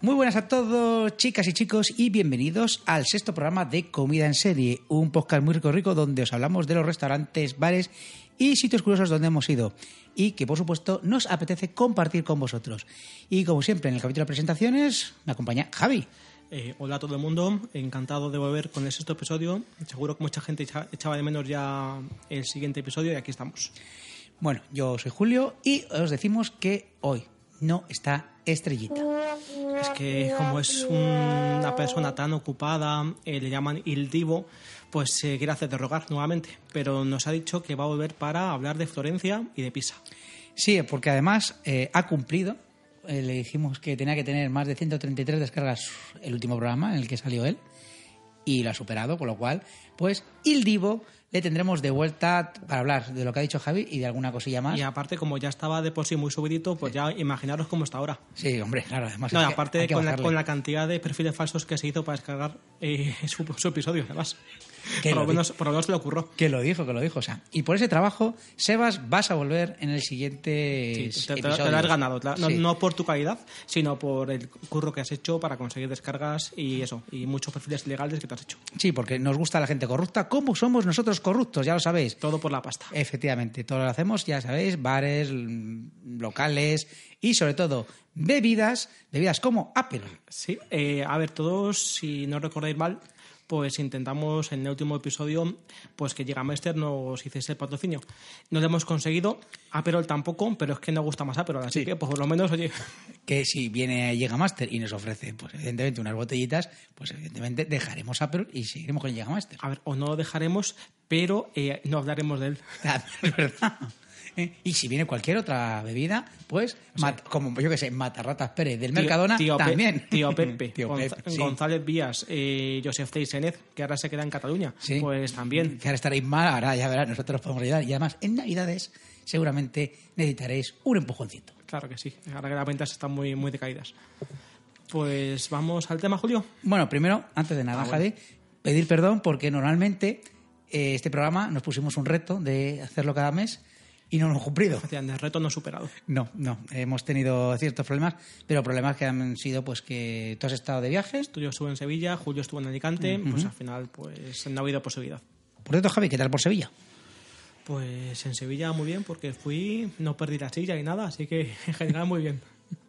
Muy buenas a todos, chicas y chicos, y bienvenidos al sexto programa de Comida en Serie, un podcast muy rico donde os hablamos de los restaurantes, bares y sitios curiosos donde hemos ido y que, por supuesto, nos apetece compartir con vosotros. Y como siempre, en el capítulo de presentaciones me acompaña Javi. Hola a todo el mundo, encantado de volver con el sexto episodio. Seguro que mucha gente echaba de menos ya el siguiente episodio y aquí estamos. Bueno, yo soy Julio y os decimos que hoy no está Estrellita. Es que como es una persona tan ocupada, le llaman Il Divo, pues se quiere hacer de rogar nuevamente. Pero nos ha dicho que va a volver para hablar de Florencia y de Pisa. Sí, porque además ha cumplido. Le dijimos que tenía que tener más de 133 descargas el último programa en el que salió él y lo ha superado, con lo cual, pues, Il Divo le tendremos de vuelta para hablar de lo que ha dicho Javi y de alguna cosilla más. Y aparte, como ya estaba de por sí muy subidito, pues ya imaginaros cómo está ahora. Sí, hombre, claro, además. No, es aparte que con la cantidad de perfiles falsos que se hizo para descargar su episodio, además. Por lo menos se le ocurrió. Que lo dijo. O sea, y por ese trabajo, Sebas, vas a volver en el siguiente episodio. Te lo has ganado. No por tu calidad, sino por el curro que has hecho para conseguir descargas y eso, y muchos perfiles legales que te has hecho. Sí, porque nos gusta la gente corrupta. ¿Cómo somos nosotros corruptos? Ya lo sabéis. Todo por la pasta. Efectivamente, todo lo hacemos, ya sabéis, bares, locales y sobre todo bebidas como Apple. Sí, a ver, todos, si no recordáis mal, pues intentamos en el último episodio pues que Jägermeister nos hiciese el patrocinio. No lo hemos conseguido, Aperol tampoco, pero es que nos gusta más Aperol, así que pues, por lo menos, oye... Que si viene Jägermeister y nos ofrece, pues evidentemente, unas botellitas, pues evidentemente dejaremos Aperol y seguiremos con Jägermeister. A ver, o no lo dejaremos, pero no hablaremos de él. Es verdad. Y si viene cualquier otra bebida, pues, como yo que sé, Matarratas Pérez del Mercadona, también. Tío Pepe, Sí. González Vías, Josef Teixenet, que ahora se queda en Cataluña, sí. Pues también. Que ahora estaréis mal, ahora ya verás, nosotros podemos ayudar. Y además, en Navidades seguramente necesitaréis un empujoncito. Claro que sí, ahora que las ventas están muy, muy decaídas. Pues vamos al tema, Julio. Bueno, primero, antes de nada, Javi, pedir perdón porque normalmente este programa nos pusimos un reto de hacerlo cada mes y no lo hemos cumplido. El reto no superado. No, hemos tenido ciertos problemas, pero problemas que han sido pues que tú has estado de viajes. Yo estuve en Sevilla, Julio estuvo en Alicante, pues al final pues no ha habido posibilidad. Por cierto, Javi, ¿qué tal por Sevilla? Pues en Sevilla muy bien, porque no perdí la silla ni nada, así que en general muy bien.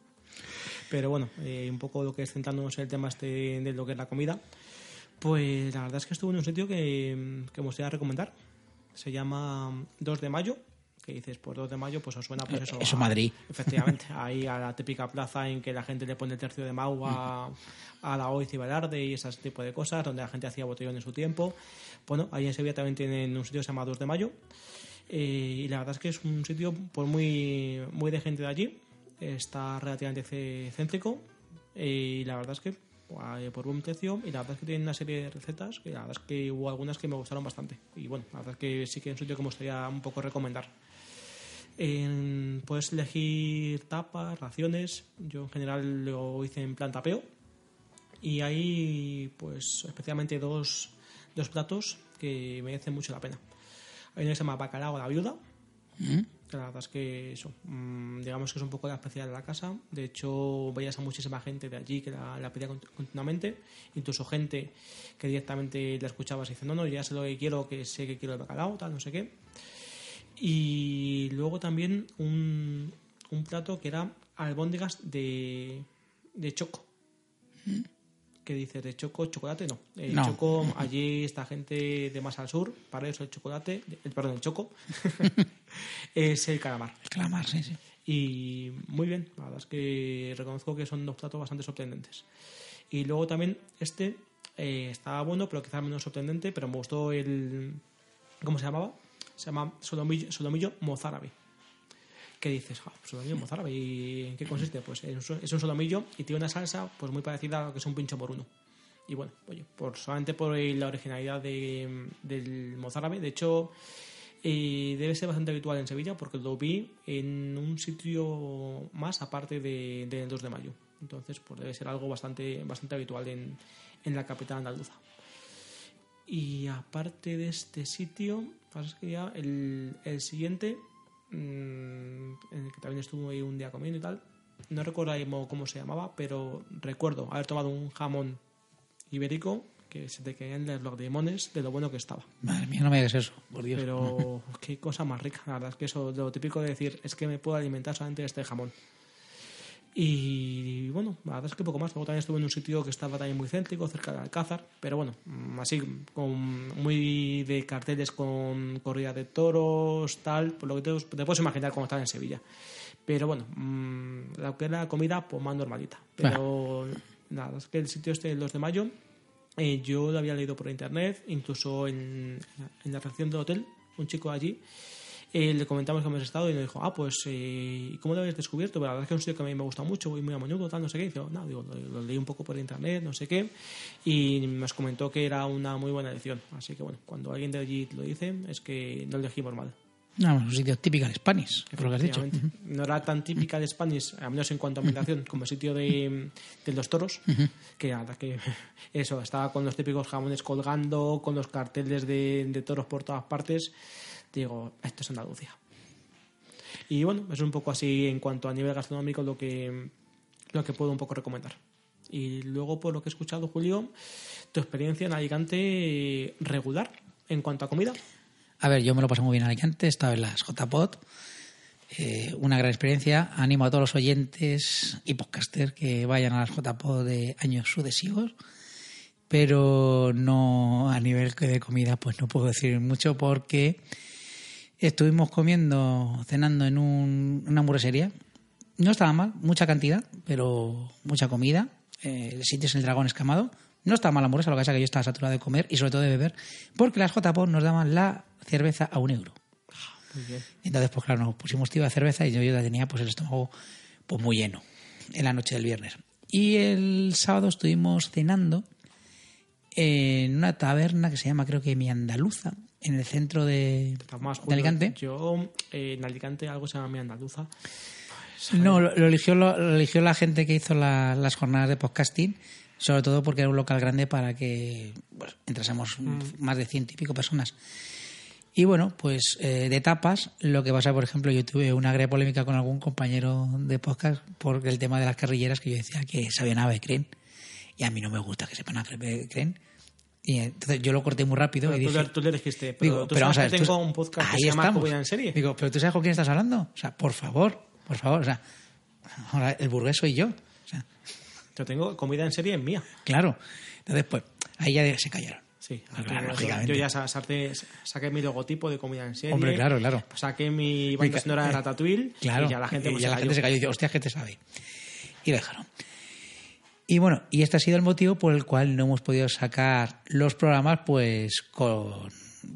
Pero bueno, un poco lo que es centrándonos en el tema de lo que es la comida, pues la verdad es que estuve en un sitio que me gustaría recomendar. Se llama 2 de Mayo. Que dices, pues 2 de mayo, pues os suena pues eso. Eso Madrid. Efectivamente, ahí a la típica plaza en que la gente le pone el tercio de Mau a la Oiz y Velarde y ese tipo de cosas, donde la gente hacía botellón en su tiempo. Bueno, ahí en Sevilla también tienen un sitio que se llama 2 de Mayo. Y la verdad es que es un sitio pues muy, muy de gente de allí. Está relativamente céntrico. Y la verdad es que por buen precio, y la verdad es que tienen una serie de recetas que la verdad es que hubo algunas que me gustaron bastante. Y bueno, la verdad es que sí que es un sitio que me gustaría un poco recomendar. Puedes elegir tapas, raciones. Yo en general lo hice en plan tapeo. Y hay pues especialmente dos platos que merecen mucho la pena. Hay uno que se llama bacalao a la viuda. Que la verdad es que eso, digamos que es un poco la especial de la casa. De hecho, veías a muchísima gente de allí que la pedía continuamente. Incluso gente que directamente la escuchabas y dice, no, ya sé lo que quiero, que sé que quiero el bacalao, tal, no sé qué. Y luego también un plato que era albóndigas de choco. ¿Qué dices? ¿De chocolate? No. No. Choco, allí esta gente de más al sur, para eso el chocolate, el choco, es el calamar. El calamar, sí. Y muy bien, la verdad es que reconozco que son 2 platos bastante sorprendentes. Y luego también estaba bueno, pero quizás menos sorprendente, pero me gustó ¿cómo se llamaba? Se llama solomillo mozárabe. ¿Qué dices? Solomillo mozárabe. ¿Y en qué consiste? Pues es un solomillo y tiene una salsa pues muy parecida a lo que es un pincho por uno. Y bueno, oye, solamente por la originalidad del mozárabe. De hecho, debe ser bastante habitual en Sevilla porque lo vi en un sitio más aparte del 2 de mayo. Entonces, pues debe ser algo bastante habitual en la capital andaluza. Y aparte de este sitio, pasa que ya el siguiente, en el que también estuve ahí un día comiendo y tal, no recuerdo ahora mismo cómo se llamaba, pero recuerdo haber tomado un jamón ibérico que se te caían los limones de lo bueno que estaba. Madre mía, no me digas eso, por Dios. Pero qué cosa más rica, la verdad es que eso, lo típico de decir, es que me puedo alimentar solamente de este jamón. Y bueno, la verdad es que poco más. Luego también estuve en un sitio que estaba también muy céntrico, cerca de Alcázar, pero bueno, así, muy de carteles con corrida de toros, tal, por lo que te puedes imaginar cómo estaba en Sevilla. Pero bueno, lo que era comida, pues más normalita. Pero nada, es que el sitio este, el 2 de mayo, yo lo había leído por internet, incluso en la recepción del hotel, un chico allí, le comentamos que hemos estado y nos dijo, pues, ¿cómo lo habéis descubierto? Pero la verdad es que es un sitio que a mí me gusta mucho, voy muy a menudo, tal, no sé qué. Y digo, no, lo leí un poco por internet, no sé qué, y nos comentó que era una muy buena elección. Así que bueno, cuando alguien de allí lo dice, es que no lo elegimos mal. No, un sitio típico de Spanish, por lo que has dicho. No era tan típica de Spanish, al menos en cuanto a ambientación, como el sitio de los toros, que la verdad que eso, estaba con los típicos jamones colgando, con los carteles de toros por todas partes. Digo, esto es Andalucía. Y bueno, es un poco así en cuanto a nivel gastronómico lo que puedo un poco recomendar. Y luego, por lo que he escuchado, Julio, tu experiencia en Alicante regular en cuanto a comida. A ver, yo me lo pasé muy bien en Alicante, estaba en las JPod, una gran experiencia. Animo a todos los oyentes y podcasters que vayan a las JPod de años sucesivos, pero no a nivel de comida, pues no puedo decir mucho porque estuvimos cenando en una hamburguesería. No estaba mal, mucha cantidad, pero mucha comida. El sitio es el Dragón Escamado. No estaba mal la hamburguesa, lo que pasa es que yo estaba saturado de comer y sobre todo de beber, porque las JPod nos daban la cerveza a €1. Muy bien. Entonces, pues claro, nos pusimos tío de cerveza y yo ya tenía pues el estómago pues muy lleno en la noche del viernes. Y el sábado estuvimos cenando en una taberna que se llama, creo que Mi Andaluza, en el centro de Alicante. Yo, en Alicante, algo se llama Mi Andaluza. Pues, no, lo eligió la gente que hizo las jornadas de podcasting, sobre todo porque era un local grande para que entrásemos más de 100 y pico personas. Y bueno, pues de tapas, lo que pasa, por ejemplo, yo tuve una agria polémica con algún compañero de podcast por el tema de las carrilleras, que yo decía que sabían a becren, y a mí no me gusta que sepan a becren. Y entonces yo lo corté muy rápido y dije... Tú le dijiste, pero vamos a ver, tengo un podcast que se llama Comida en Serie. Digo, pero ¿tú sabes con quién estás hablando? O sea, por favor, o sea, ahora el burgués soy yo. O sea, yo tengo Comida en Serie en mía. Claro. Entonces, pues, ahí ya se callaron. Sí, claro, lógicamente. Yo ya saqué mi logotipo de Comida en Serie. Hombre, claro. Saqué mi banda sonora de Ratatouille. Claro, y ya la gente, se cayó y dice, hostia, ¿qué te sabe? Y dejaron. Y bueno, y este ha sido el motivo por el cual no hemos podido sacar los programas pues con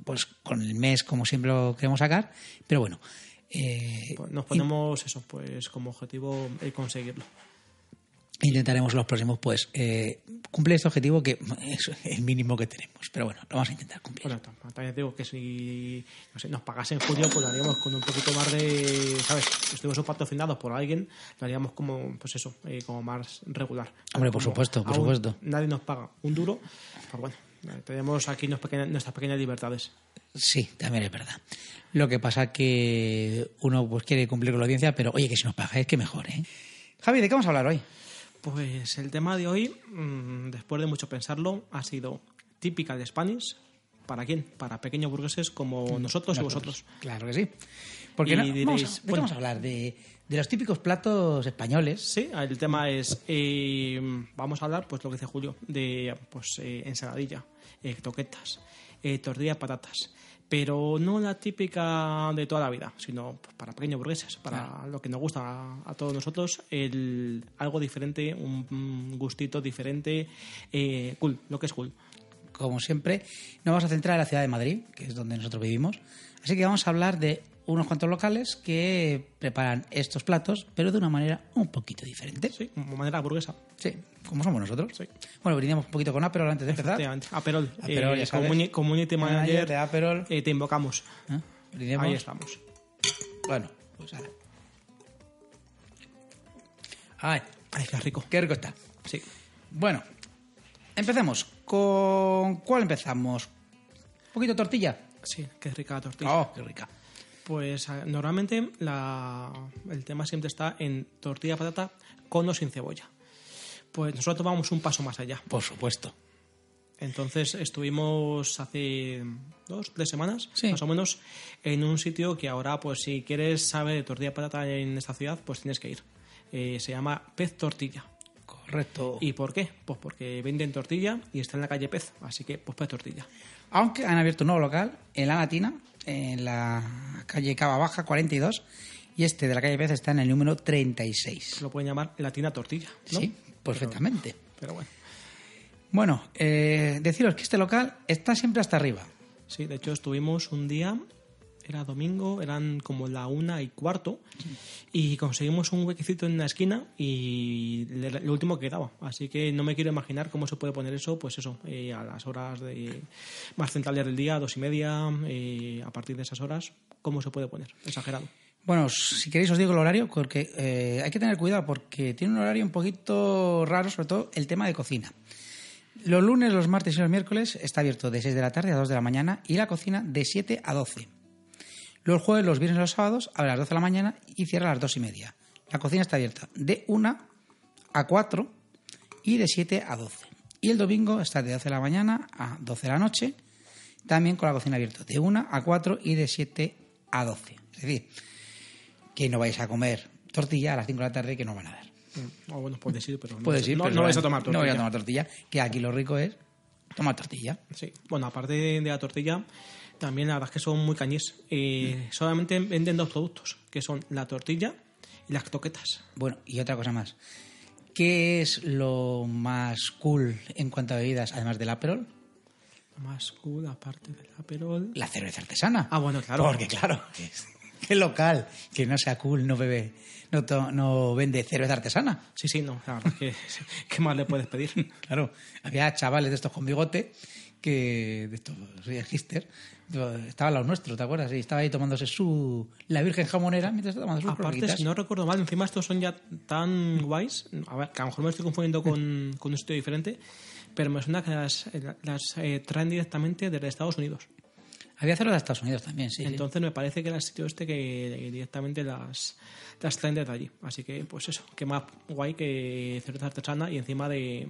el mes como siempre lo queremos sacar, pero bueno. Pues nos ponemos eso, pues como objetivo conseguirlo. Intentaremos los próximos, pues, cumplir este objetivo que es el mínimo que tenemos. Pero bueno, lo vamos a intentar cumplir. Bueno, también digo que si nos pagasen en julio, pues lo haríamos con un poquito más de, ¿sabes? Si estuvimos patrocinados por alguien, lo haríamos como, pues eso, como más regular. Hombre, por supuesto. Nadie nos paga un duro, pues bueno, tenemos aquí nuestras pequeñas libertades. Sí, también es verdad. Lo que pasa que uno pues quiere cumplir con la audiencia, pero oye, que si nos pagáis, que mejor, ¿eh? Javi, ¿de qué vamos a hablar hoy? Pues el tema de hoy, después de mucho pensarlo, ha sido típica de Spanish. ¿Para quién? Para pequeños burgueses como nosotros y vosotros. Claro que sí. Porque diréis, vamos a hablar de los típicos platos españoles. Sí, el tema es, vamos a hablar, pues lo que dice Julio, de ensaladilla, croquetas, tortilla de patatas. Pero no la típica de toda la vida, sino pues, para pequeños burgueses, para lo que nos gusta a todos nosotros, algo diferente, un gustito diferente, cool, lo que es cool. Como siempre, nos vamos a centrar en la ciudad de Madrid, que es donde nosotros vivimos. Así que vamos a hablar de unos cuantos locales que preparan estos platos, pero de una manera un poquito diferente. Sí, de manera burguesa. Sí, como somos nosotros. Sí. Bueno, brindamos un poquito con Aperol antes de empezar. Aperol, ya sabes. Community Manager de Aperol. Te invocamos. Brindemos. Ahí estamos. Bueno, pues ahora. Ay, qué rico. Qué rico está. Sí. Bueno, empecemos. ¿Con cuál empezamos? ¿Un poquito de tortilla? Sí, qué rica la tortilla. Oh, qué rica. Pues normalmente el tema siempre está en tortilla de patata con o sin cebolla. Pues nosotros vamos un paso más allá. Por supuesto. Entonces estuvimos hace 2-3 semanas, Sí. más o menos, en un sitio que ahora, pues si quieres saber de tortilla de patata en esta ciudad, pues tienes que ir. Se llama Pez Tortilla. Correcto. ¿Y por qué? Pues porque venden tortilla y está en la calle Pez, así que pues Pez Tortilla. Aunque han abierto un nuevo local en La Latina, en la calle Cava Baja 42, y este de la calle Pez está en el número 36. Lo pueden llamar Latina Tortilla, ¿no? Sí, perfectamente. Pero bueno. Bueno, deciros que este local está siempre hasta arriba. Sí, de hecho estuvimos un día, era domingo, eran como la 1:15, y conseguimos un huequecito en una esquina y lo último que quedaba. Así que no me quiero imaginar cómo se puede poner eso, pues eso, a las horas más centrales del día, 2:30, a partir de esas horas, cómo se puede poner, exagerado. Bueno, si queréis os digo el horario, porque hay que tener cuidado porque tiene un horario un poquito raro, sobre todo el tema de cocina. Los lunes, los martes y los miércoles está abierto de 6 de la tarde a 2 de la mañana y la cocina de 7 a 12. Los jueves, los viernes y los sábados abre a las 12 de la mañana y cierra a las 2:30. La cocina está abierta de 1 a 4 y de 7 a 12. Y el domingo está de 12 de la mañana a 12 de la noche, también con la cocina abierta de 1 a 4 y de 7 a 12. Es decir, que no vais a comer tortilla a las 5 de la tarde que no van a dar. Bueno, puedes ir, pero Puedes ir, pero no vais a tomar tortilla. No vais a tomar tortilla, que aquí lo rico es tomar tortilla. Sí. Bueno, aparte de la tortilla, también la verdad es que son muy cañís. Solamente venden 2 productos, que son la tortilla y las croquetas. Bueno, y otra cosa más. ¿Qué es lo más cool en cuanto a bebidas, además del Aperol? Más cool, aparte del Aperol. La cerveza artesana. Ah, bueno, claro. Porque claro, qué local que no sea cool, no bebe, no vende cerveza artesana. Sí, no, la verdad es que ¿qué más le puedes pedir? Claro, había chavales de estos con bigote que de estos hipster, estaba al lado nuestro, ¿te acuerdas? Y estaba ahí tomándose la Virgen Jamonera mientras estaba tomando sus Aparte, croquetas. si no recuerdo mal, encima estos son ya tan guays. A ver, que a lo mejor me estoy confundiendo con un sitio diferente, pero me suena que las traen directamente desde Estados Unidos. Había cerveza de Estados Unidos también, sí. Entonces me parece que era el sitio este que directamente las traen desde allí. Así que, pues eso, que más guay que cerveza artesana y encima del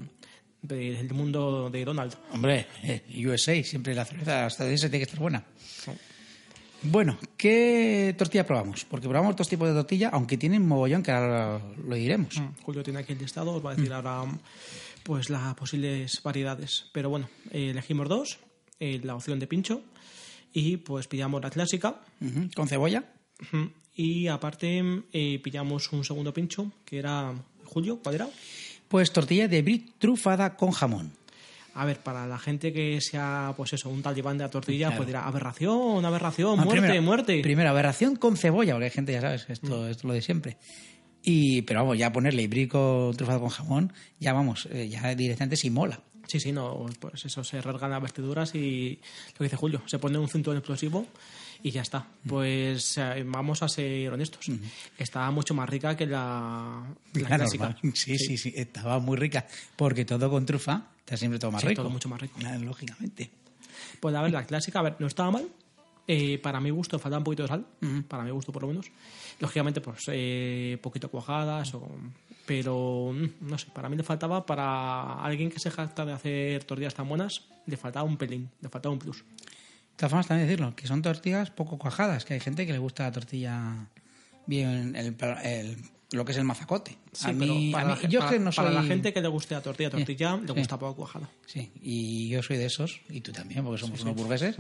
mundo de Donald. Hombre, USA, siempre la cerveza estadounidense tiene que estar buena. Bueno, ¿qué tortilla probamos? Porque probamos 2 tipos de tortilla, aunque tienen mogollón, que ahora lo diremos. Julio tiene aquí el listado, os va a decir ahora pues las posibles variedades. Pero bueno, elegimos 2, la opción de pincho, y pues pillamos la clásica. ¿Con cebolla? Y aparte pillamos un segundo pincho, que era, Julio, ¿cuál era? Pues tortilla de brie trufada con jamón. A ver, para la gente que sea, pues eso, un talibán de la tortilla, Claro. pues dirá, aberración, muerte. Primero, aberración con cebolla, porque hay gente, ya sabes, esto es lo de siempre. Pero vamos, ya ponerle ibrico trufado con jamón, ya vamos, ya directamente sí mola. Sí, no, pues eso, se rasgan las vestiduras y lo que dice Julio, se pone un cinturón explosivo y ya está. Pues vamos a ser honestos. Estaba mucho más rica que la clásica. Normal. Sí, estaba muy rica, porque todo con trufa está siempre todo más Sí, rico. todo mucho más rico. Lógicamente. Pues a ver, la clásica, a ver, no estaba mal. Para mi gusto falta un poquito de sal, para mi gusto por lo menos. Lógicamente, pues poquito cuajadas, pero no sé, para mí le faltaba, para alguien que se jacta de hacer tortillas tan buenas, le faltaba un pelín, le faltaba un plus. De todas formas, también decirlo, que son tortillas poco cuajadas, que hay gente que le gusta la tortilla bien, lo que es el mazacote. Sí, pero para la gente que le guste la tortilla, le gusta poco cuajada. Sí, y yo soy de esos, y tú también, porque somos unos burgueses.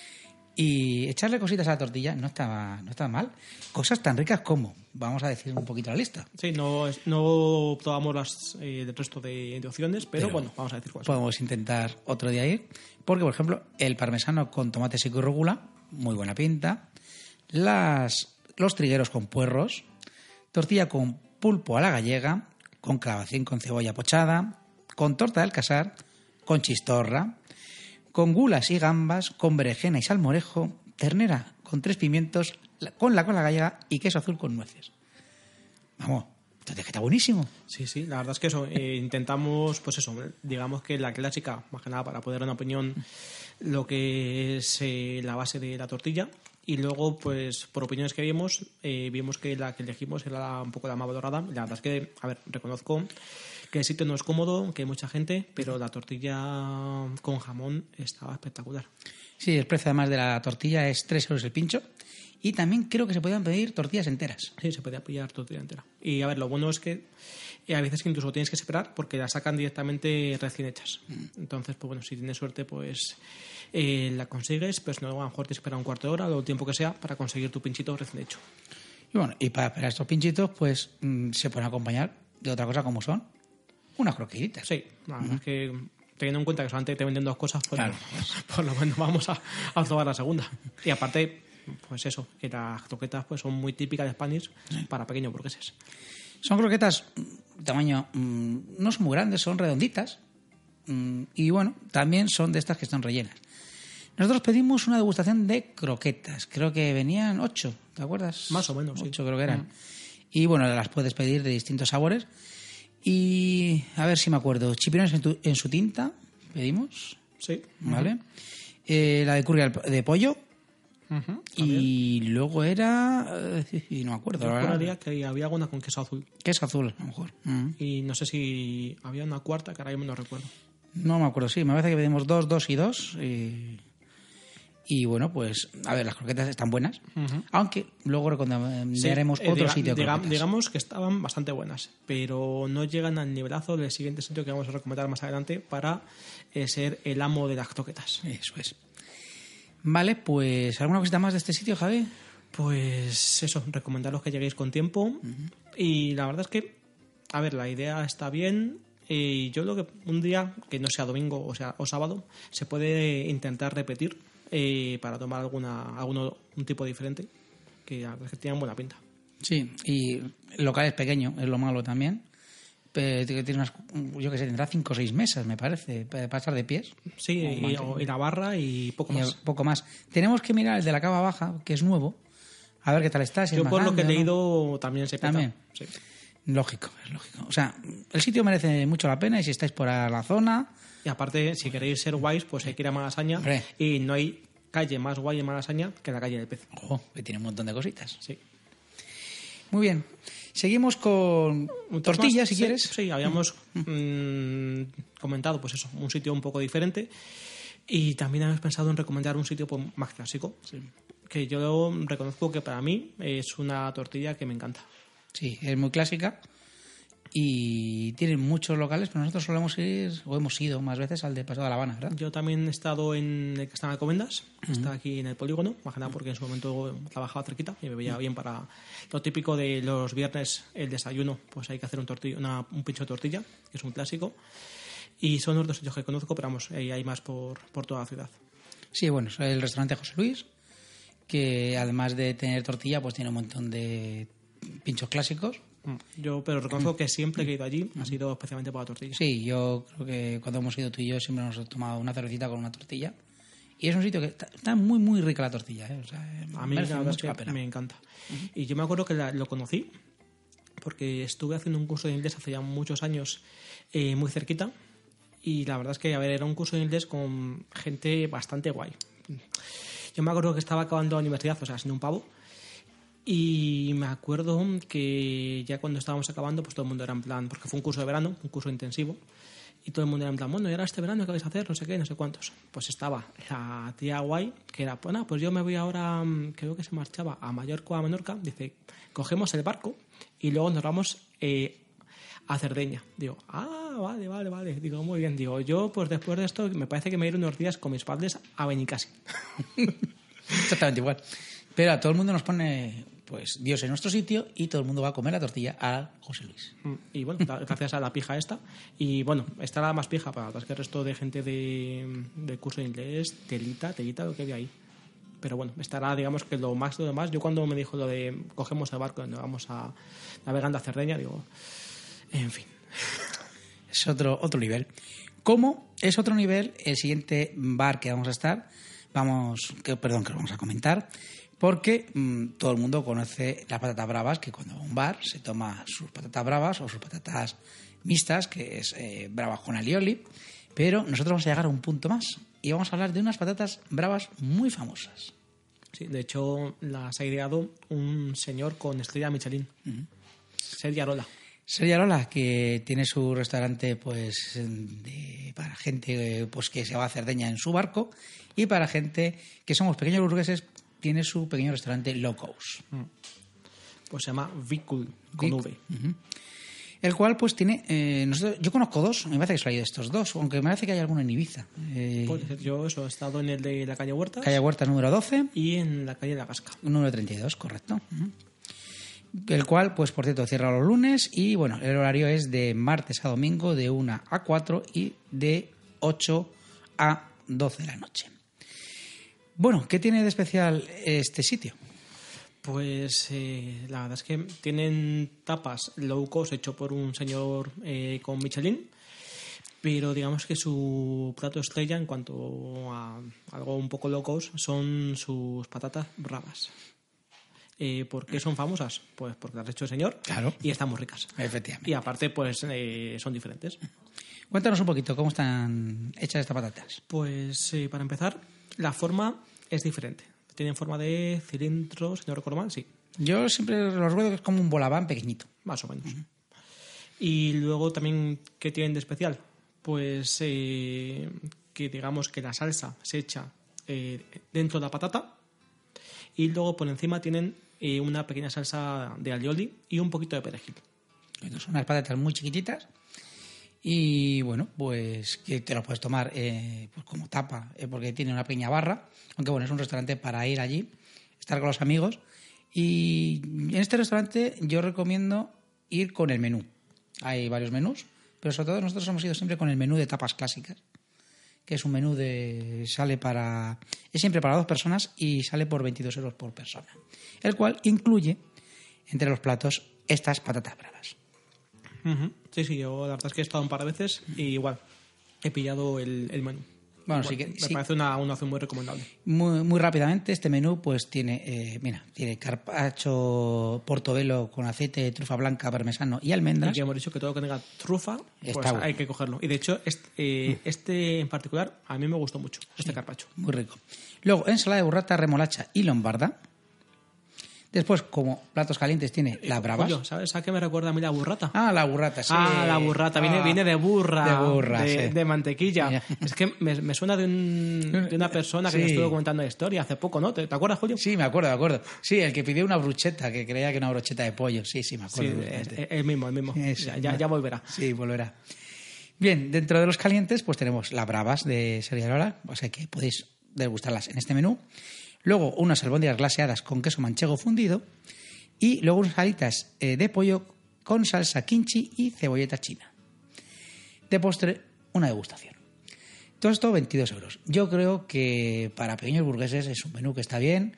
Y echarle cositas a la tortilla no estaba mal. Cosas tan ricas como, vamos a decir un poquito la lista. Sí, no tomamos el resto de opciones, pero bueno, vamos a decir cuáles. Podemos intentar otro día ir, porque por ejemplo, el parmesano con tomate seco y rúcula, muy buena pinta. Los trigueros con puerros, tortilla con pulpo a la gallega, con calabacín con cebolla pochada, con torta de alcasar, con chistorra, con gulas y gambas, con berenjena y salmorejo, ternera con 3 pimientos, con la cola gallega y queso azul con nueces. Vamos, entonces que está buenísimo. Sí, la verdad es que eso, intentamos, pues eso, digamos que la clásica, más que nada para poder dar una opinión, lo que es la base de la tortilla, Y luego, pues, por opiniones que vimos que la que elegimos era un poco la más valorada. La verdad es que, a ver, reconozco que el sitio no es cómodo, que hay mucha gente, pero la tortilla con jamón estaba espectacular. Sí, el precio además de la tortilla es 3 euros el pincho. Y también creo que se podían pedir tortillas enteras. Sí, se podía pillar tortilla entera. Y a ver, lo bueno es que a veces que incluso tienes que esperar porque las sacan directamente recién hechas. Entonces, pues bueno, si tienes suerte, pues la consigues, pero si no, a lo mejor tienes que esperar un cuarto de hora o el tiempo que sea para conseguir tu pinchito recién hecho. Y bueno, y para esperar estos pinchitos, pues se pueden acompañar de otra cosa como son unas croquetitas. Sí, la verdad es que teniendo en cuenta que solamente te venden dos cosas, pues Claro. por lo menos vamos a probar la segunda. Y aparte, pues eso, que las croquetas pues son muy típicas de Spanish para pequeños burgueses. Son croquetas de tamaño, no son muy grandes, son redonditas. Y bueno, también son de estas que están rellenas. Nosotros pedimos una degustación de croquetas. Creo que venían 8, ¿te acuerdas? Más o menos, 8 sí. creo que eran. Y bueno, las puedes pedir de distintos sabores. Y a ver si me acuerdo. Chipirones en su tinta pedimos. Sí. ¿Vale? La de curry de pollo. Y luego era... no me acuerdo. Yo juraría que había alguna con queso azul. Queso azul, a lo mejor. Y no sé si había una cuarta que ahora mismo no recuerdo. No me acuerdo, sí. Me parece que pedimos 2, 2 y 2. Y bueno, pues, a ver, las croquetas están buenas. Aunque luego recomendaremos otro sitio de croquetas. Digamos que estaban bastante buenas, pero no llegan al nivelazo del siguiente sitio que vamos a recomendar más adelante para ser el amo de las croquetas. Eso es. Vale, pues, ¿alguna cosita más de este sitio, Javi? Pues eso, recomendaros que lleguéis con tiempo. Y la verdad es que, a ver, la idea está bien. Y yo creo que un día, que no sea domingo o sábado, se puede intentar repetir para tomar un tipo diferente, que la verdad es que tienen buena pinta. Sí, y el local es pequeño, es lo malo también. Pero tiene unas, yo que sé, tendrá 5 o 6 mesas, me parece, para estar de pies. Sí, y la barra y poco más. Poco más. Tenemos que mirar el de la cava baja, que es nuevo, a ver qué tal está. Si yo es más por lo que he grande, leído también se peta. ¿También? Sí. Lógico, es lógico. O sea, el sitio merece mucho la pena y si estáis por la zona... Y aparte, si queréis ser guays, pues hay que ir a Malasaña. Hombre. Y no hay calle más guay en Malasaña que la calle del Pez. Ojo, que tiene un montón de cositas. Sí. Muy bien. Seguimos con tortillas, si quieres. Sí, habíamos comentado, pues eso, un sitio un poco diferente. Y también habíamos pensado en recomendar un sitio pues, más clásico. Sí. Que yo reconozco que para mí es una tortilla que me encanta. Sí, es muy clásica. Y tienen muchos locales, pero nosotros solemos ir, o hemos ido más veces, al de Paseo de la Habana, ¿verdad? Yo también he estado en el que está en Alcobendas, está aquí en el polígono, más que nada porque en su momento trabajaba cerquita y me veía bien para lo típico de los viernes, el desayuno, pues hay que hacer un pincho de tortilla, que es un clásico. Y son los dos sitios que conozco, pero vamos, hay más por toda la ciudad. Sí, bueno, es el restaurante José Luis, que además de tener tortilla, pues tiene un montón de pinchos clásicos. Pero reconozco que siempre que he ido allí ha sido especialmente por la tortilla. Sí, yo creo que cuando hemos ido tú y yo siempre nos hemos tomado una cervecita con una tortilla. Y es un sitio que está muy, muy rica la tortilla. O sea, a mí la verdad es que me encanta. Y yo me acuerdo que lo conocí porque estuve haciendo un curso de inglés hace ya muchos años muy cerquita. Y la verdad es que, a ver, era un curso de inglés con gente bastante guay. Yo me acuerdo que estaba acabando la universidad, o sea, siendo un pavo. Y me acuerdo que ya cuando estábamos acabando, pues todo el mundo era en plan, porque fue un curso de verano, un curso intensivo, y todo el mundo era en plan, bueno, y ahora este verano, ¿qué vais a hacer? No sé qué, no sé cuántos. Pues estaba la tía guay, que era, pues nada, pues yo me voy ahora, creo que se marchaba a Mallorca o a Menorca, dice, cogemos el barco y luego nos vamos a Cerdeña. Digo, vale. Digo, muy bien. Digo, yo pues después de esto me parece que me iré unos días con mis padres a Benicàssim. Exactamente igual. Pero a todo el mundo nos pone, pues, Dios en nuestro sitio y todo el mundo va a comer la tortilla a José Luis. Y bueno, gracias a la pija esta. Y bueno, esta era la más pija para el resto de gente de curso de inglés, telita lo que había ahí. Pero bueno, estará, digamos que lo demás. Yo cuando me dijo lo de cogemos el barco y nos vamos a navegando a Cerdeña, digo, en fin. Es otro nivel. ¿Cómo es otro nivel el siguiente bar que vamos a estar? Que vamos a comentar. Porque todo el mundo conoce las patatas bravas, que cuando va a un bar se toma sus patatas bravas o sus patatas mixtas, que es bravas con alioli. Pero nosotros vamos a llegar a un punto más y vamos a hablar de unas patatas bravas muy famosas. Sí, de hecho, las ha ideado un señor con estrella Michelin. Sergi Arola. Sergi Arola, que tiene su restaurante pues para gente pues que se va a Cerdeña en su barco, y para gente que somos pequeños burgueses tiene su pequeño restaurante low cost. Pues se llama Vicul, con V. El cual pues tiene... yo conozco dos, me parece que solo hay de estos dos, aunque me parece que hay alguno en Ibiza. Puede ser, yo he estado en el de la calle Huertas. Calle Huertas número 12. Y en la calle de la Gasca. Número 32, correcto. El cual, pues por cierto, cierra los lunes y bueno, el horario es de martes a domingo de 1 a 4 y de 8 a 12 de la noche. Bueno, ¿qué tiene de especial este sitio? Pues la verdad es que tienen tapas low cost hecho por un señor con Michelin, pero digamos que su plato estrella en cuanto a algo un poco low cost son sus patatas bravas. ¿Por qué son famosas? Pues porque las ha hecho el señor. Claro. Y están muy ricas. Efectivamente. Y aparte pues son diferentes. Cuéntanos un poquito cómo están hechas estas patatas. Pues para empezar, la forma es diferente. Tienen forma de cilindro, si no recuerdo mal, sí. Yo siempre los recuerdo que es como un bolabán pequeñito. Más o menos. Y luego también, ¿qué tienen de especial? Pues que digamos que la salsa se echa dentro de la patata y luego por encima tienen una pequeña salsa de alioli y un poquito de perejil. Son unas patatas muy chiquititas y bueno, pues que te lo puedes tomar pues como tapa, porque tiene una pequeña barra, aunque bueno, es un restaurante para ir allí, estar con los amigos. Y en este restaurante yo recomiendo ir con el menú. Hay varios menús, pero sobre todo nosotros hemos ido siempre con el menú de tapas clásicas, que es un menú es siempre para 2 personas y sale por 22 euros por persona, el cual incluye entre los platos estas patatas bravas. Sí, yo la verdad es que he estado un par de veces y igual he pillado el menú. Bueno, Me parece una opción muy recomendable. Muy rápidamente, este menú pues tiene carpaccio portobello con aceite de trufa blanca, parmesano y almendras. Y que hemos dicho que todo lo que tenga trufa, pues bueno. hay que cogerlo. Y de hecho, este en particular a mí me gustó mucho, este carpaccio. Muy rico. Luego, ensalada de burrata, remolacha y lombarda. Después, como platos calientes, tiene las bravas. Julio, ¿sabes a qué me recuerda a mí la burrata? La burrata, sí. La burrata. Viene de burra. De burra, sí. De mantequilla. Ya. Es que me suena de una persona que me estuvo comentando la historia hace poco, ¿no? ¿Te acuerdas, Julio? Sí, me acuerdo. Sí, el que pidió una brucheta, que creía que era una brocheta de pollo. Sí, me acuerdo. Sí, el mismo. Ya volverá. Sí, volverá. Bien, dentro de los calientes, pues tenemos las bravas de Sergi Arola, o sea que podéis degustarlas en este menú. Luego unas albóndigas glaseadas con queso manchego fundido y luego unas alitas de pollo con salsa kimchi y cebolleta china. De postre, una degustación. Todo esto 22 euros. Yo creo que para pequeños burgueses es un menú que está bien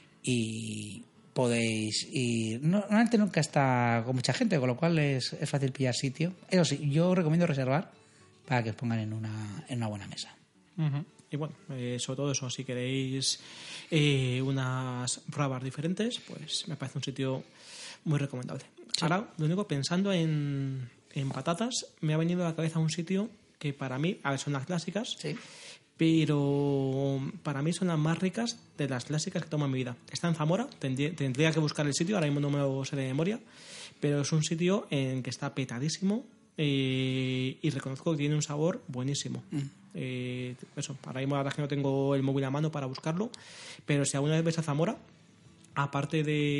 y podéis ir... Normalmente nunca está con mucha gente, con lo cual es fácil pillar sitio. Eso sí, yo recomiendo reservar para que os pongan en una buena mesa. Y bueno, sobre todo eso, si queréis unas bravas diferentes, pues me parece un sitio muy recomendable. Sí. Ahora, lo único, pensando en patatas, me ha venido a la cabeza un sitio que para mí, a ver, son las clásicas, sí, pero para mí son las más ricas de las clásicas que tomo en mi vida. Está en Zamora, tendría que buscar el sitio, ahora mismo no me lo sé de memoria, pero es un sitio en que está petadísimo y reconozco que tiene un sabor buenísimo. Eso, ahora mismo la verdad es que no tengo el móvil a mano para buscarlo, pero si alguna vez ves a Zamora, aparte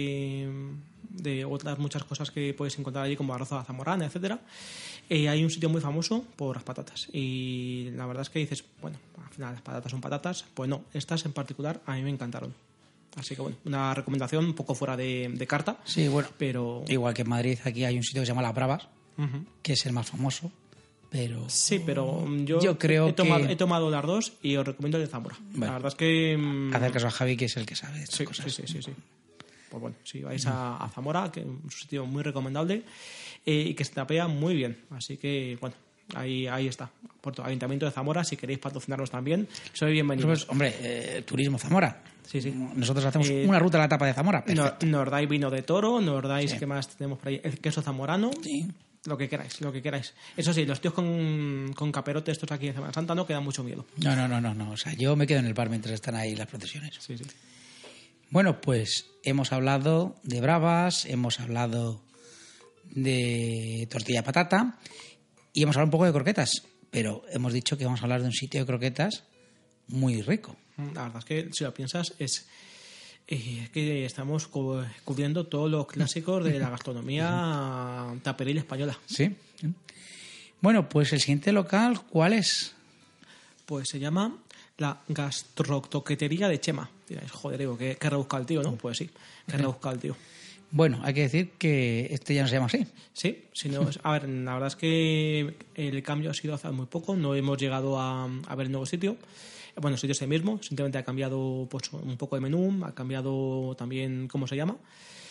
de otras muchas cosas que puedes encontrar allí como arroz a la zamorana, etcétera, hay un sitio muy famoso por las patatas y la verdad es que dices, bueno, al final las patatas son patatas, pues no, estas en particular a mí me encantaron. Así que bueno, una recomendación un poco fuera de carta. Sí, bueno, pero igual que en Madrid aquí hay un sitio que se llama Las Bravas, que es el más famoso. Pero sí, pero yo creo he tomado las dos y os recomiendo el de Zamora. Bueno, la verdad es que... hacer caso a Javi, que es el que sabe de estas cosas. Sí. Pues bueno, si vais a Zamora, que es un sitio muy recomendable y que se tapea muy bien. Así que, bueno, ahí está. Puerto Ayuntamiento de Zamora, si queréis patrocinarnos también, soy bienvenido. Pues, hombre, Turismo Zamora. Sí. Nosotros hacemos una ruta a la tapa de Zamora. Nos dais vino de toro, nos dais, ¿qué más tenemos por ahí? El queso zamorano. Sí. Lo que queráis. Eso sí, los tíos con caperote estos aquí en Semana Santa no quedan mucho miedo. No. O sea, yo me quedo en el bar mientras están ahí las procesiones. Sí. Bueno, pues hemos hablado de bravas, hemos hablado de tortilla de patata y hemos hablado un poco de croquetas, pero hemos dicho que vamos a hablar de un sitio de croquetas muy rico. La verdad es que, si lo piensas, es que estamos cubriendo todos los clásicos de la gastronomía taperil española. Sí. Bueno, pues el siguiente local, ¿cuál es? Pues se llama la Gastrotoquetería de Chema. Diréis, joder, digo, qué rebuscado el tío, ¿no? Pues sí, qué rebuscado el tío. Bueno, hay que decir que este ya no se llama así. Sí, a ver, la verdad es que el cambio ha sido hace muy poco, no hemos llegado a ver el nuevo sitio. Bueno, el sitio es el mismo, simplemente ha cambiado pues, un poco de menú, ha cambiado también cómo se llama.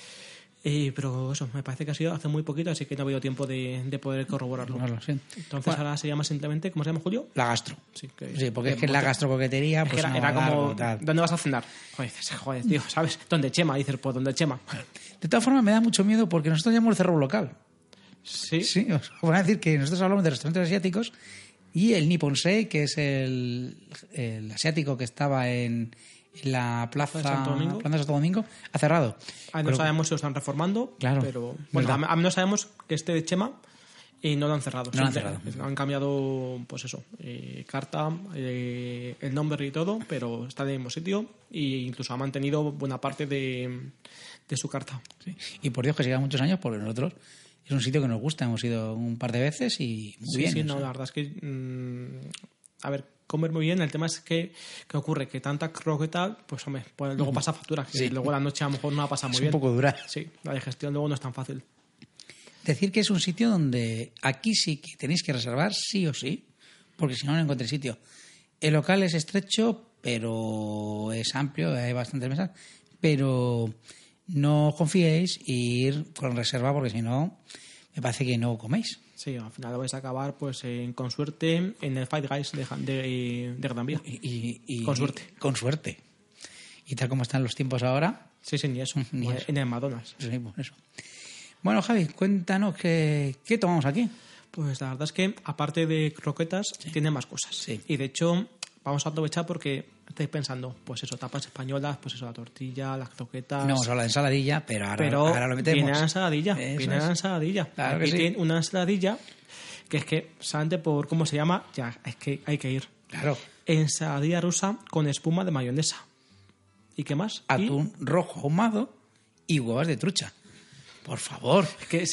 Pero eso, me parece que ha sido hace muy poquito, así que no ha habido tiempo de poder corroborarlo. Claro, sí. Entonces ahora se llama simplemente, ¿cómo se llama, Julio? La gastro. Sí, Porque es que la gastrocoquetería pues era no, como, largo, tal. ¿dónde vas a cenar? Joder, tío, ¿sabes? ¿Dónde Chema? Dices, pues ¿dónde Chema? De todas formas, me da mucho miedo porque nosotros llamamos el cerro local. Sí. Sí, os van a decir que nosotros hablamos de restaurantes asiáticos y el Nipponsei, que es el asiático que estaba en la plaza de Santo Domingo. Plaza de Santo Domingo, ha cerrado. No sabemos si lo están reformando, Claro, pero bueno, a menos sabemos que este de Chema no lo han cerrado. No lo han cerrado. Han cambiado, pues eso, carta, el nombre y todo, pero está en el mismo sitio e incluso ha mantenido buena parte de su carta. Sí. Y por Dios que siga muchos años, porque nosotros es un sitio que nos gusta, hemos ido un par de veces y muy bien. Sí, no, la verdad es que a ver, comer muy bien. El tema es que ¿qué ocurre? Que tanta croqueta, pues hombre, pues luego pasa factura. Sí. Y luego la noche a lo mejor no la pasa muy bien. Es un poco dura. Sí, la digestión luego no es tan fácil. Decir que es un sitio donde aquí sí que tenéis que reservar sí o sí, porque si no, no encontréis sitio. El local es estrecho, pero es amplio, hay bastantes mesas, pero no os confiéis y ir con reserva, porque si no, me parece que no coméis. Sí, al final lo vais a acabar, pues con suerte, en el Five Guys de Gran Vía. Y con suerte. Con suerte. Y tal como están los tiempos ahora. Sí, ni eso. Ni eso. En el McDonald's. Sí, por eso. Bueno, Javi, cuéntanos qué tomamos aquí. Pues la verdad es que, aparte de croquetas, tiene más cosas. Sí. Y de hecho, vamos a aprovechar porque estáis pensando, pues eso, tapas españolas, pues eso, la tortilla, las croquetas. No hemos hablado de ensaladilla, pero ahora lo metemos. Viene la ensaladilla. Eso viene la ensaladilla. Claro Aquí que sí. tiene una ensaladilla que es que, solamente por cómo se llama, ya, es que hay que ir. Claro. Ensaladilla rusa con espuma de mayonesa. ¿Y qué más? Atún rojo ahumado y huevos de trucha. Por favor.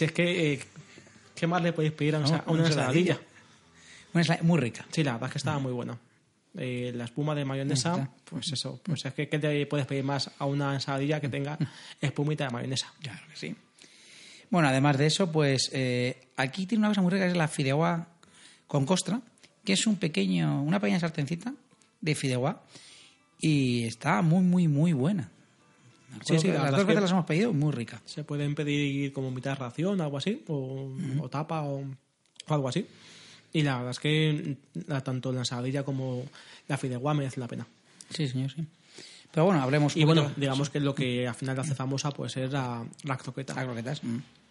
¿Qué más le podéis pedir a una ensaladilla? Una ensaladilla muy rica. Sí, la verdad es que estaba muy buena. La espuma de mayonesa, pues eso, pues es que ¿qué te puedes pedir más a una ensaladilla que tenga espumita de mayonesa? Claro que sí. Bueno, además de eso, pues aquí tiene una cosa muy rica, que es la fideuá con costra, que es una pequeña sartencita de fideuá y está muy, muy, muy buena. Sí, las dos veces las hemos pedido, muy rica. Se pueden pedir como mitad ración, algo así, o tapa o algo así. Y la verdad es que tanto la ensaladilla como la fideuá merece la pena. Sí, señor, sí. Pero bueno, hablemos un Y poquito. bueno, digamos que lo que al final hace famosa pues es la croqueta. Las croquetas.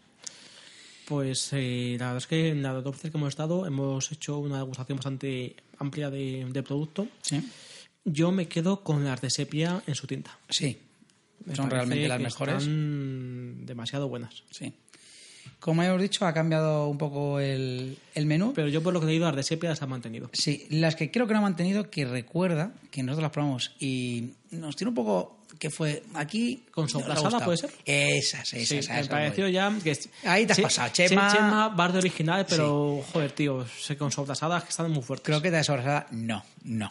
Pues la verdad es que en las dos veces que hemos estado hemos hecho una degustación bastante amplia de producto. Sí. Yo me quedo con las de sepia en su tinta. Sí. Me Son parece realmente las que mejores. Están demasiado buenas. Sí. Como hemos dicho, ha cambiado un poco el menú. Pero yo por lo que he leído, las de sepia las han mantenido. Sí, las que creo que no han mantenido, que recuerda que nosotros las probamos y nos tiene un poco que fue aquí ¿Con sobrasada puede ser? Esas. Sí, me pareció ya que ahí te has pasado, Chema. Chema, bar de original, pero joder, tío, sé con sobrasadas que están muy fuertes. Creo que de sobrasada no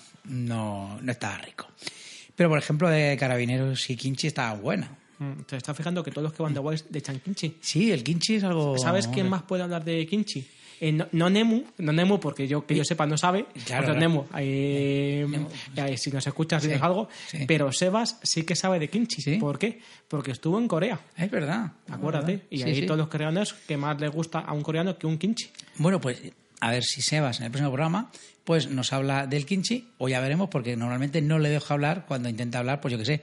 estaba rico. Pero por ejemplo de Carabineros y Kimchi estaba buena. ¿Te estás fijando que todos los que van de Wise le echan kimchi? Sí, el kimchi es algo... ¿Sabes quién más puede hablar de kimchi? No Nemu, porque yo sepa no sabe. Claro, Nemu, si nos escuchas tienes algo. Sí. Pero Sebas sí que sabe de kimchi. ¿Sí? ¿Por qué? Porque estuvo en Corea. Es verdad. Acuérdate. ¿Verdad? Y Sí, ahí sí. todos los coreanos que más les gusta a un coreano que un kimchi. Bueno, pues a ver si Sebas en el próximo programa pues nos habla del kimchi, o ya veremos, porque normalmente no le dejo hablar cuando intenta hablar, pues yo qué sé,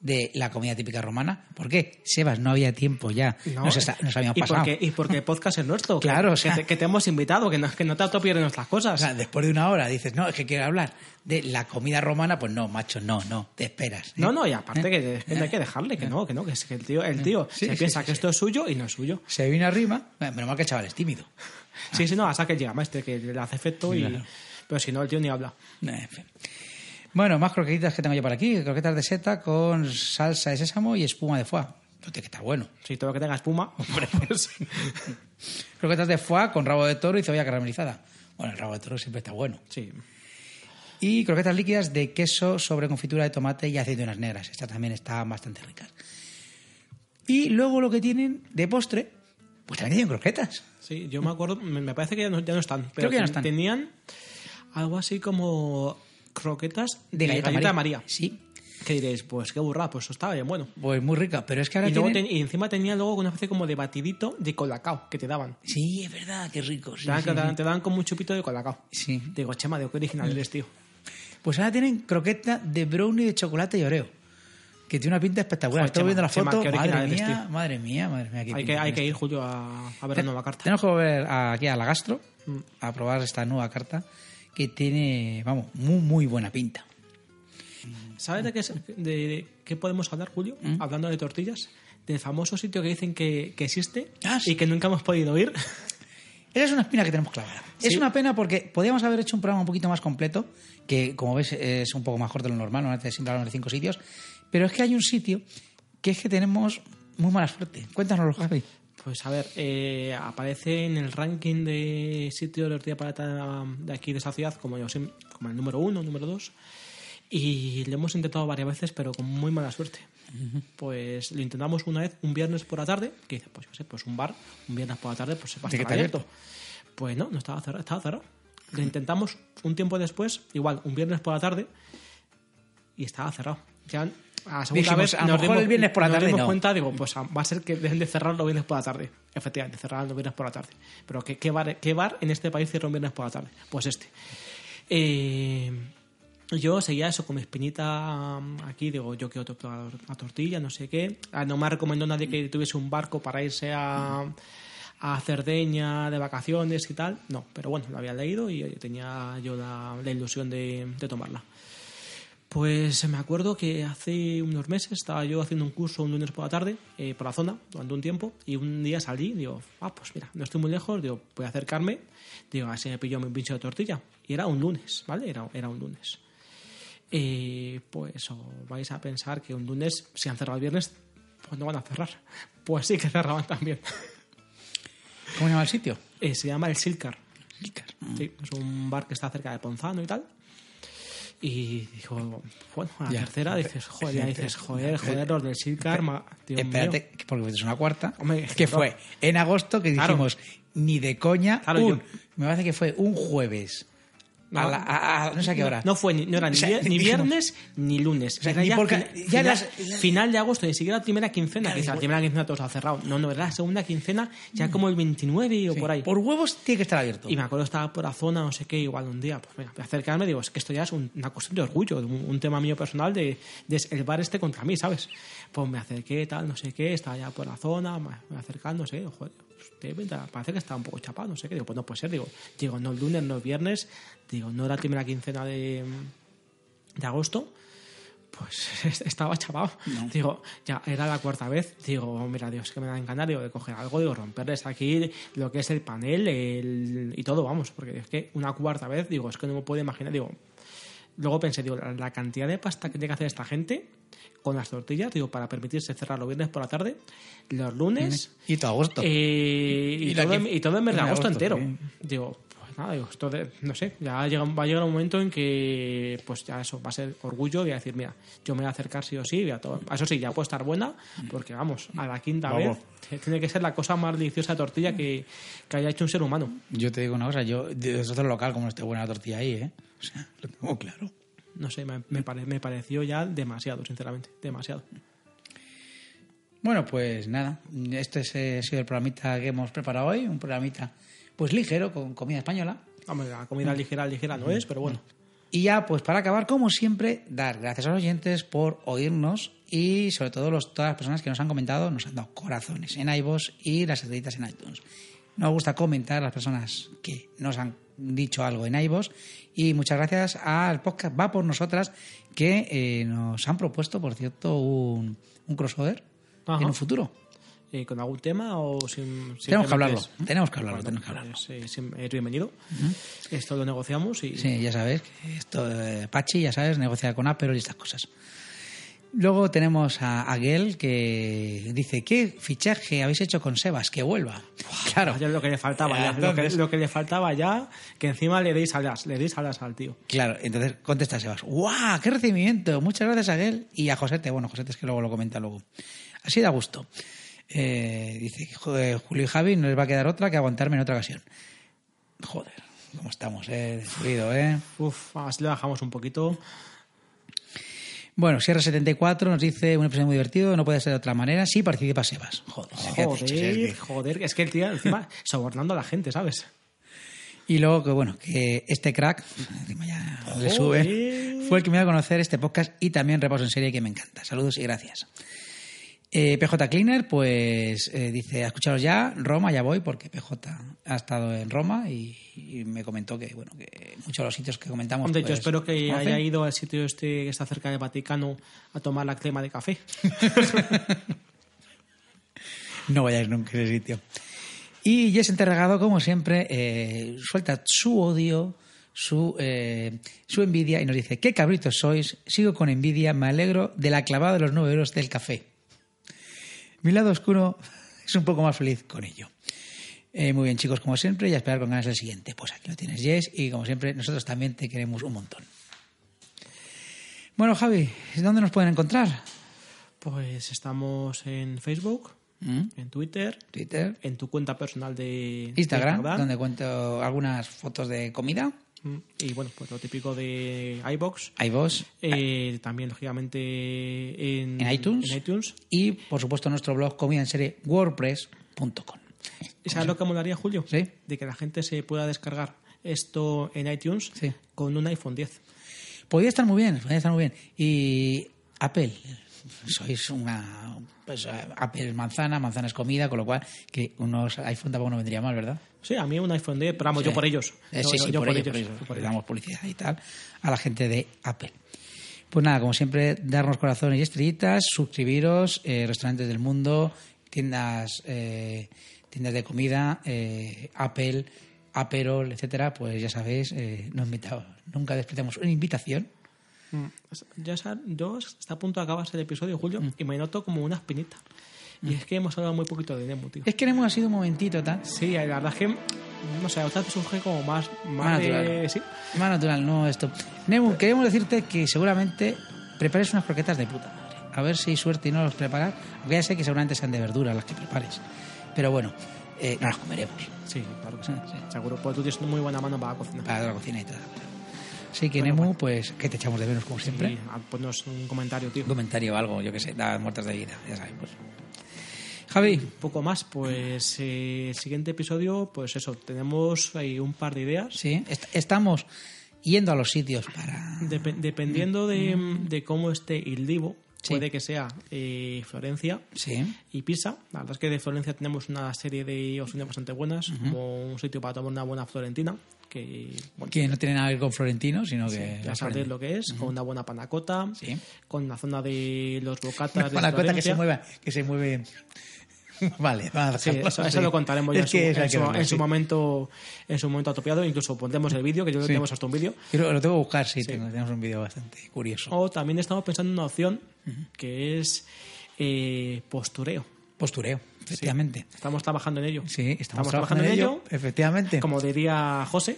de la comida típica romana. ¿Por qué? Sebas, no había tiempo ya. Nos habíamos pasado. Y porque el podcast es nuestro. Claro, que te hemos invitado, que no te autopierdes nuestras cosas. O sea, después de una hora dices, no, es que quiero hablar de la comida romana. Pues no, macho, no, te esperas. ¿eh? No, y aparte que hay que dejarle, que es que el tío se piensa que esto es suyo y no es suyo. Se vino arriba, menos mal que el chaval es tímido. Sí, no, hasta que llega maestre, que le hace efecto claro. Pero si no, el tío ni habla. En fin. Bueno, más croquetitas que tengo yo por aquí. Croquetas de seta con salsa de sésamo y espuma de foie. Que está bueno. Sí, todo lo que tenga espuma. Hombre, pues. Croquetas de foie con rabo de toro y cebolla caramelizada. Bueno, el rabo de toro siempre está bueno. Sí. Y croquetas líquidas de queso sobre confitura de tomate y aceitunas negras. Estas también están bastante ricas. Y luego lo que tienen de postre, pues también tienen croquetas. Sí, yo me acuerdo, me parece que ya no están. Pero creo que ya no están. Tenían algo así como croquetas de galleta María. Sí. Que diréis, pues qué burrada, pues eso estaba bien bueno. Pues muy rica, pero es que ahora y encima tenía luego una especie como de batidito de colacao que te daban. Sí, es verdad, qué rico. Sí, te daban como un chupito de colacao. Sí. Digo, Chema, qué original eres, tío. Pues ahora tienen croqueta de brownie de chocolate y oreo, que tiene una pinta espectacular. Estoy viendo la foto, madre mía. Hay que ir, Julio, a ver la nueva carta. Tenemos que volver aquí a la gastro a probar esta nueva carta que tiene, muy, muy buena pinta. ¿Sabes de qué podemos hablar, Julio? Hablando de tortillas, del famoso sitio que dicen que existe y que nunca hemos podido ir. Esa es una espina que tenemos clavada. Sí. Es una pena porque podíamos haber hecho un programa un poquito más completo, que como ves es un poco más corto de lo normal, normalmente siempre hablamos de 5 sitios, pero es que hay un sitio que es que tenemos muy mala suerte. Cuéntanoslo, Javi. Pues a ver, aparece en el ranking de sitio de tortilla patata de aquí de esa ciudad como el número 1, número 2, y lo hemos intentado varias veces pero con muy mala suerte. Pues lo intentamos una vez un viernes por la tarde, que dice, pues yo sé, pues un bar, un viernes por la tarde, pues se va a estar abierto. Pues no estaba cerrado, estaba cerrado. Lo intentamos un tiempo después, igual, un viernes por la tarde, y estaba cerrado. Ya a la segunda vez a lo mejor el viernes por la tarde nos dimos cuenta, digo, pues va a ser que dejen de cerrar los viernes por la tarde. Efectivamente, cerrar los viernes por la tarde. Pero ¿qué bar en este país cierra un viernes por la tarde? Pues este. Yo seguía eso con mi espinita aquí, digo, yo quiero probar la tortilla, no sé qué. No me recomendó nadie que tuviese un barco para irse a Cerdeña de vacaciones y tal. No, pero bueno, lo había leído y tenía yo la ilusión de tomarla. Pues me acuerdo que hace unos meses estaba yo haciendo un curso un lunes por la tarde por la zona, durante un tiempo, y un día salí, digo, pues mira, no estoy muy lejos, digo, voy a acercarme, digo, así me pilló mi pincho de tortilla. Y era un lunes, ¿vale? Era un lunes. Pues vais a pensar que un lunes, si han cerrado el viernes, pues no van a cerrar. Pues sí que cerraban también. ¿Cómo se llama el sitio? Se llama el Silcar. Sí, es un bar que está cerca de Ponzano y tal. Y dijo, bueno, a la tercera dices, joder, los del Silcar, espérate, porque es una cuarta. Hombre, que fue en agosto que dijimos, ni de coña, claro, me parece que fue un jueves. No sé a qué hora. No era ni viernes ni lunes. O sea, era final de agosto, ni siquiera la primera quincena. Claro, la primera quincena todo se ha cerrado. No, era la segunda quincena, ya como el 29 o por ahí. Por huevos tiene que estar abierto. Y me acuerdo, estaba por la zona, no sé qué, igual un día. Pues venga, voy a acercarme, digo, es que esto ya es una cuestión de orgullo, un tema mío personal de el bar contra mí, ¿sabes? Pues me acerqué, tal, no sé qué, estaba ya por la zona, me acercando, no sé, joder. Parece que estaba un poco chapado, no sé qué. Digo, pues no puede ser. Digo, no el lunes, no el viernes. Digo, no era la primera quincena de agosto. Pues estaba chapado. No. Digo, ya era la cuarta vez. Digo, mira, Dios, que me da en ganas, digo, de coger algo, digo, romperles aquí lo que es el panel y todo, vamos. Porque es que una cuarta vez, digo, es que no me puedo imaginar. Digo, luego pensé, digo, la cantidad de pasta que tiene que hacer esta gente con las tortillas, digo, para permitirse cerrar los viernes por la tarde, los lunes y todo agosto y todo el mes de agosto entero. Sí. Digo, pues nada, digo, esto no sé, ya va a llegar un momento en que pues ya eso va a ser orgullo de decir, mira, yo me voy a acercar sí o sí, eso sí, ya puede estar buena, porque vamos, a la quinta vez tiene que ser la cosa más deliciosa de tortilla que haya hecho un ser humano. Yo te digo una cosa, yo de otro local como no esté buena la tortilla ahí, o sea, lo tengo claro. No sé, me pareció ya demasiado, sinceramente, demasiado. Bueno, pues nada, este ha sido el programita que hemos preparado hoy, un programita pues ligero, con comida española. Hombre, la comida ligera no es, pero bueno. Y ya, pues para acabar, como siempre, dar gracias a los oyentes por oírnos y sobre todo todas las personas que nos han comentado, nos han dado corazones en iVoox y las estrellitas en iTunes. Nos gusta comentar a las personas que nos han dicho algo en iVoox y muchas gracias al podcast Va por Nosotras que nos han propuesto, por cierto, un crossover en un futuro. ¿Con algún tema o sin Tenemos que hablarlo. Pues, es bienvenido. Esto lo negociamos y... Sí, ya sabes. Esto, Pachi, ya sabes, negocia con Apple y estas cosas. Luego tenemos a Aguel que dice: ¿qué fichaje habéis hecho con Sebas? Que vuelva. Claro. Ya es lo que le faltaba ya. Entonces, lo que le faltaba ya, que encima le deis alas al tío. Claro, entonces contesta Sebas: ¡guau! ¡Qué recibimiento! Muchas gracias a Aguel y a Josete. Bueno, Josete es que luego lo comenta luego. Así da gusto. Dice: Julio y Javi, no les va a quedar otra que aguantarme en otra ocasión. Joder, cómo estamos, destruido, Así lo bajamos un poquito. Bueno, Sierra74 nos dice: un episodio muy divertido, no puede ser de otra manera. Sí, participa Sebas. Joder, es que el tío encima sobornando a la gente, ¿sabes? Y luego que este crack, encima ya le sube, fue el que me dio a conocer este podcast y también Repaso en Serie, que me encanta. Saludos y gracias. PJ Cleaner, pues dice: a escucharos ya, Roma, ya voy, porque PJ ha estado en Roma y me comentó que muchos de los sitios que comentamos. Hombre, pues, yo espero que haya ido al sitio que está cerca del Vaticano a tomar la crema de café. No vayáis nunca a ese sitio. Y Jess Enterregado, como siempre, suelta su odio, su envidia y nos dice: qué cabritos sois, sigo con envidia, me alegro de la clavada de los 9 euros del café. Mi lado oscuro es un poco más feliz con ello. Muy bien, chicos, como siempre, y a esperar con ganas el siguiente. Pues aquí lo tienes, Jess, y como siempre, nosotros también te queremos un montón. Bueno, Javi, ¿dónde nos pueden encontrar? Pues estamos en Facebook, en Twitter, en tu cuenta personal de Instagram, donde cuento algunas fotos de comida. Y bueno, pues lo típico de iVoox. También, lógicamente, en iTunes. Y, por supuesto, nuestro blog Comida en Serie, wordpress.com. ¿Sabes lo que molaría, Julio? Sí. De que la gente se pueda descargar esto en iTunes con un iPhone 10. Podría estar muy bien. Y Apple, sois una... Pues Apple manzana es comida, con lo cual que unos iPhone tampoco no vendría mal, ¿verdad? Sí, a mí un iPhone 10, pero vamos, yo por ellos. Yo por ellos. Damos publicidad y tal a la gente de Apple. Pues nada, como siempre, darnos corazones y estrellitas, suscribiros, restaurantes del mundo, tiendas de comida, Apple, Aperol, etcétera, pues ya sabéis, nunca despreciamos una invitación. Yo está a punto de acabarse el episodio, Julio, y me noto como una espinita. Y es que hemos hablado muy poquito de Nemu, tío. Es que Nemu ha sido un momentito, tal. Sí, la verdad es que, no sé, otra vez surge como más natural. ¿Sí? Más natural, no esto. Nemu, queremos decirte que seguramente prepares unas croquetas de puta madre. A ver si hay suerte y no los preparas. Aunque ya sé que seguramente sean de verdura las que prepares. Pero bueno, no las comeremos. Sí, claro que sí. Seguro, pues tú tienes muy buena mano para la cocina. Para la cocina y todo. Así que, bueno, Nemu, pues que te echamos de menos como siempre. Sí, ponnos un comentario, tío. Un comentario o algo, yo que sé, das muertas de vida, ya sabes, pues. Javi. Poco más, pues el siguiente episodio, pues eso, tenemos ahí un par de ideas. Sí, estamos yendo a los sitios para... Dependiendo de cómo esté el Divo, puede que sea Florencia y Pisa. La verdad es que de Florencia tenemos una serie de opciones bastante buenas, como un sitio para tomar una buena florentina. Que no tiene nada que ver con florentino, sino que... Ya sabéis lo que es, con una buena panacota, con la zona de los bocatas de panacota que se mueve... Vale, eso lo contaremos ya en su momento apropiado. Incluso pondremos el vídeo, que yo lo tenemos hasta un vídeo. Lo tengo que buscar, tenemos un vídeo bastante curioso. O también estamos pensando en una opción que es postureo. Postureo, efectivamente. Estamos trabajando en ello. Sí, estamos trabajando en ello, efectivamente. Como diría José.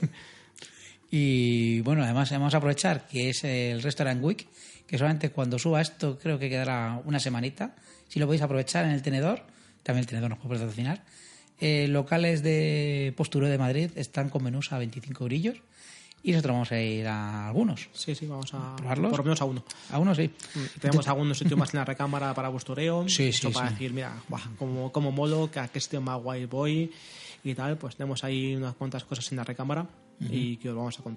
Y bueno, además vamos a aprovechar que es el Restaurant Week, que solamente cuando suba esto creo que quedará una semanita. Si lo podéis aprovechar en el Tenedor, también el Tenedor nos puede patrocinar. Locales de postureo de Madrid están con menús a 25 eurillos. Y nosotros vamos a ir a algunos. Sí, vamos a probarlos. Por lo menos a uno. A uno, sí. Tenemos algunos sitios más en la recámara para postureo. Sí. Para decir, mira, como molo, que a qué sitio más guay voy y tal. Pues tenemos ahí unas cuantas cosas en la recámara y que os vamos a contar.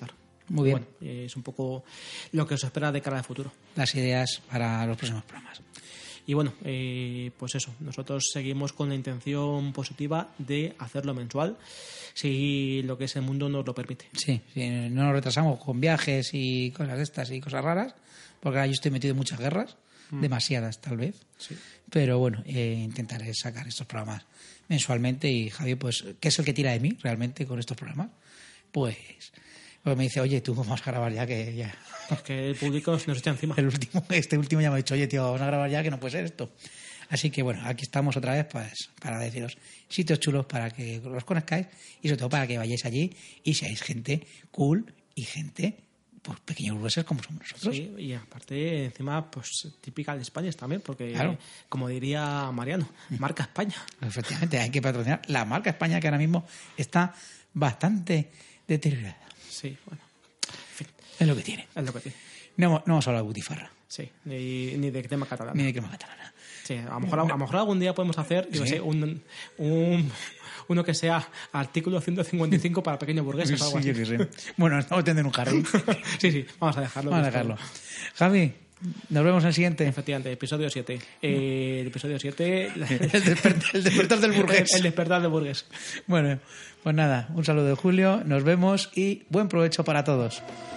Muy bien. Bueno, es un poco lo que os espera de cara al futuro. Las ideas para los próximos programas. Y bueno, pues eso, nosotros seguimos con la intención positiva de hacerlo mensual, si lo que es el mundo nos lo permite. Sí, no nos retrasamos con viajes y cosas de estas y cosas raras, porque ahora yo estoy metido en muchas guerras, demasiadas tal vez, Sí. pero bueno, intentaré sacar estos programas mensualmente y Javi, pues, que es el que tira de mí realmente con estos programas, pues me dice, oye, tú vamos a grabar ya, que ya... Porque el público nos echa encima. Este último ya me ha dicho, oye, tío, vamos a grabar ya, que no puede ser esto. Así que bueno, aquí estamos otra vez pues, para deciros sitios chulos para que los conozcáis y sobre todo para que vayáis allí y seáis gente cool y gente, pues, pequeños burgueses como somos nosotros. Sí, y aparte, encima, pues típica de España también, porque, Claro. como diría Mariano, marca España. Efectivamente, hay que patrocinar la marca España, que ahora mismo está bastante deteriorada. Sí, bueno, en fin, Es lo que tiene. es lo que tiene. No vamos a hablar de butifarra, Sí, ni de tema catalán. ni de crema catalana. Sí, a lo mejor algún día podemos hacer, yo Sí. sé, uno que sea artículo 155 para pequeños burgueses o algo Sí, así. yo qué sé. Bueno, estamos teniendo un jardín. Sí, vamos a dejarlo. Vamos a dejarlo. Javi, nos vemos en el siguiente. Efectivamente, episodio 7. El episodio 7... El despertar del burgués. El despertar del burgués. Bueno, pues nada, un saludo de Julio, nos vemos y buen provecho para todos.